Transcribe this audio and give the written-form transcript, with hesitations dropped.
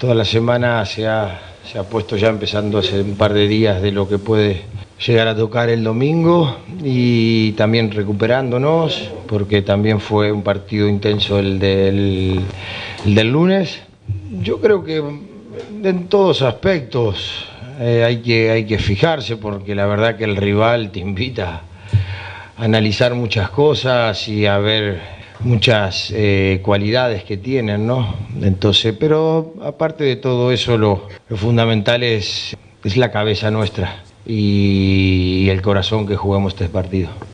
Toda la semana se ha puesto ya empezando hace un par de días de lo que puede llegar a tocar el domingo y también recuperándonos porque también fue un partido intenso el del lunes. Yo creo que en todos aspectos hay que fijarse porque la verdad que el rival te invita a analizar muchas cosas y a ver muchas cualidades que tienen, ¿no? Entonces, pero aparte de todo eso, lo fundamental es la cabeza nuestra y el corazón que juguemos este partido.